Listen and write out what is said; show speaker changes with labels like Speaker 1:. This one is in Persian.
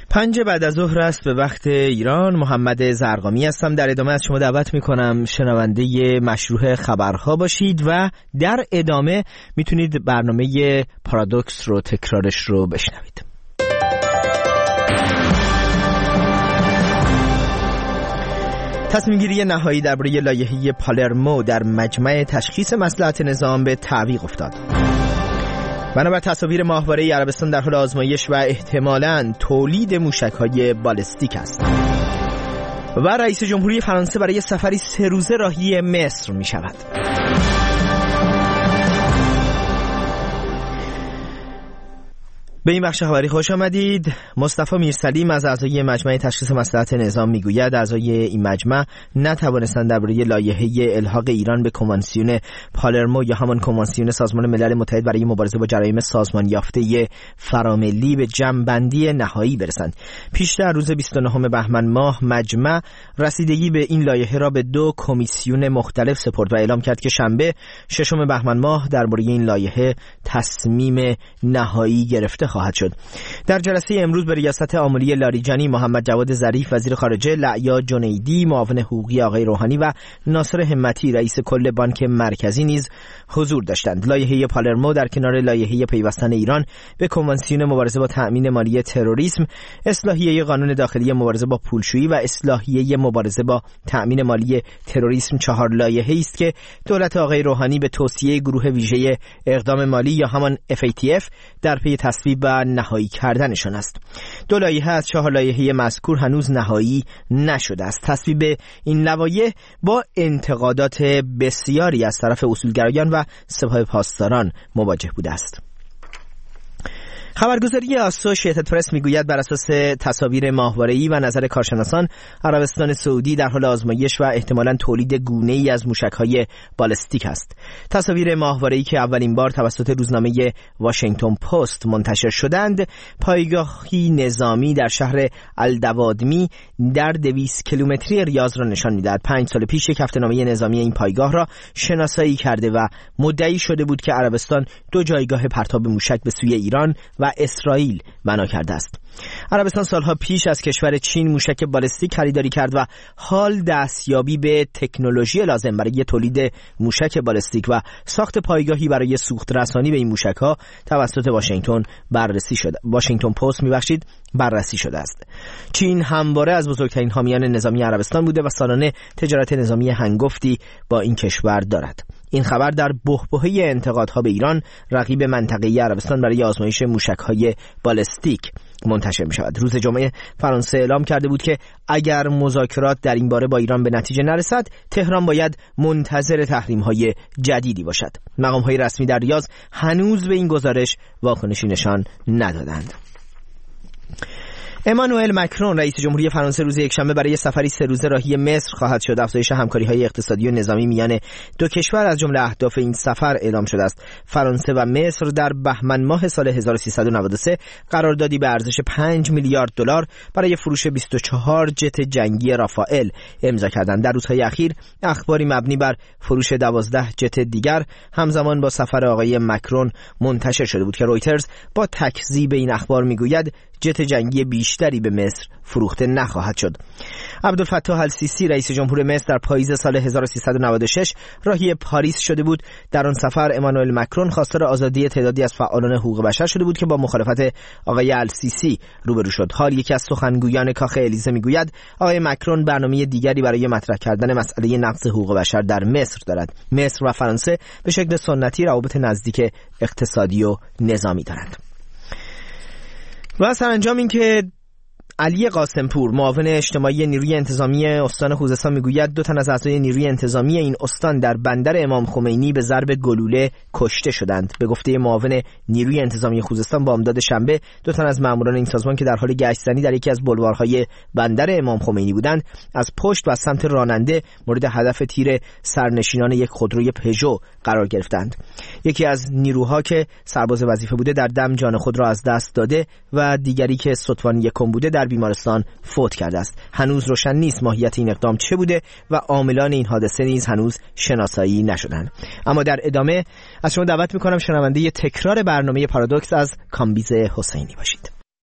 Speaker 1: 5 بعد از ظهر است به وقت ایران. محمد زرقامی هستم. در ادامه از شما دعوت میکنم شنونده مشروع خبرها باشید و در ادامه میتونید برنامه پارادوکس رو تکرارش رو بشنوید. تصمیم گیری نهایی درباره لایحه پالرمو در مجمع تشخیص مصلحت نظام به تعویق افتاد. بنابر تصاویر ماهواره عربستان در حال آزمایش و احتمالاً تولید موشک‌های بالستیک است. و رئیس جمهوری فرانسه برای سفری 3 روزه راهی مصر می شود. به این بخش خبری خوش آمدید. مصطفی میرسلیم از اعضای مجمع تشخیص مصلحت نظام میگوید اعضای این مجمع نتوانستند درباره لایحه الحاق ایران به کنوانسیون پالرمو یا همان کنوانسیون سازمان ملل متحد برای مبارزه با جرایم سازمان یافته فراملی به جمع‌بندی نهایی برسند. پیشتر روز 29 بهمن ماه مجمع رسیدگی به این لایحه را به 2 کمیسیون مختلف سپرد و اعلام کرد که شنبه 6 بهمن ماه درباره این لایحه تصمیم نهایی گرفته خواهد شد. در جلسه امروز به ریاست آملی لاریجانی، محمد جواد ظریف وزیر خارجه، لعیا جنیدی معاون حقوقی آقای روحانی و ناصر همتی رئیس کل بانک مرکزی نیز حضور داشتند. لایحه پالرمو در کنار لایحه پیوستن ایران به کنوانسیون مبارزه با تأمین مالی تروریسم، اصلاحیه قانون داخلی مبارزه با پولشویی و اصلاحیه مبارزه با تأمین مالی تروریسم 4 لایحه‌ای است که دولت آقای روحانی به توصیه گروه ویژه اقدام مالی یا همان FATF در پی تصویب و نهایی کردنشان است. 2 لایحه از 4 لایحه مذکور هنوز نهایی نشده است. تصویب این لوایح با انتقادات بسیاری از طرف اصولگرایان و سپاه پاسداران مواجه بوده است. خبرگزاری آسوشیتد پرس میگوید بر اساس تصاویر ماهواره‌ای و نظر کارشناسان، عربستان سعودی در حال آزمایش و احتمالاً تولید گونه‌ای از موشک‌های بالستیک است. تصاویر ماهواره‌ای که اولین بار توسط روزنامه واشنگتن پست منتشر شدند، پایگاهی نظامی در شهر الدوادمی در 200 کیلومتری ریاض را نشان می‌دهد. 5 سال پیش یک هفته‌نامه نظامی این پایگاه را شناسایی کرده و مدعی شده بود که عربستان 2 جایگاه پرتاب موشک به سوی ایران و اسرائیل بنا کرده است. عربستان سالها پیش از کشور چین موشک بالستیک خریداری کرد و حال دستیابی به تکنولوژی لازم برای تولید موشک بالستیک و ساخت پایگاهی برای سوخت رسانی به این موشک‌ها توسط واشنگتن پست بررسی شده است. چین همواره از بزرگترین حامیان نظامی عربستان بوده و سالانه تجارت نظامی هنگفتی با این کشور دارد. این خبر در بحبوحه انتقادها به ایران، رقیب منطقه‌ای عربستان برای آزمایش موشک‌های بالستیک منتشر می‌شود. روز جمعه فرانسه اعلام کرده بود که اگر مذاکرات در این باره با ایران به نتیجه نرسد، تهران باید منتظر تحریم‌های جدیدی باشد. مقام‌های رسمی در ریاض هنوز به این گزارش واکنشی نشان ندادند. امانوئل مکرون رئیس جمهوری فرانسه روز یکشنبه برای سفری 3 روزه راهی مصر خواهد شد. افزایش همکاری‌های اقتصادی و نظامی میان 2 کشور از جمله اهداف این سفر اعلام شده است. فرانسه و مصر در بهمن ماه سال 1393 قراردادی به ارزش 5 میلیارد دلار برای فروش 24 جت جنگی رافائل امضا کردند. در روزهای اخیر اخباری مبنی بر فروش 12 جت دیگر همزمان با سفر آقای مکرون منتشر شده بود که رویترز با تکذیب این اخبار میگوید جت جنگی بیشتری به مصر فروخته نخواهد شد. عبدالفتاح السیسی رئیس جمهور مصر در پاییز سال 1396 راهی پاریس شده بود. در آن سفر امانوئل مکرون خواستار آزادی تعدادی از فعالان حقوق بشر شده بود که با مخالفت آقای السیسی روبرو شد. حال یکی از سخنگویان کاخ الیزه میگوید آقای مکرون برنامه دیگری برای مطرح کردن مسئله نقض حقوق بشر در مصر دارد. مصر و فرانسه به شکل سنتی روابط نزدیک اقتصادی و نظامی دارند. و سرانجام این که علی قاسمپور معاون اجتماعی نیروی انتظامی استان خوزستان میگوید 2 تن از اعضای نیروی انتظامی این استان در بندر امام خمینی به ضرب گلوله کشته شدند. به گفته معاون نیروی انتظامی خوزستان بامداد شنبه 2 تن از ماموران این سازمان که در حال گشت‌زنی در یکی از بلوارهای بندر امام خمینی بودند از پشت و از سمت راننده مورد هدف تیر سرنشینان یک خودروی پژو قرار گرفتند. یکی از نیروها که سرباز وظیفه بوده در دم جان خود را از دست داده و دیگری که ستوان یکم بوده در بیمارستان فوت کرده است. هنوز روشن نیست ماهیت این اقدام چه بوده و عاملان این حادثه نیز هنوز شناسایی نشدند. اما در ادامه از شما دعوت می‌کنم شنونده تکرار برنامه پارادوکس از کامبیز حسینی باشید.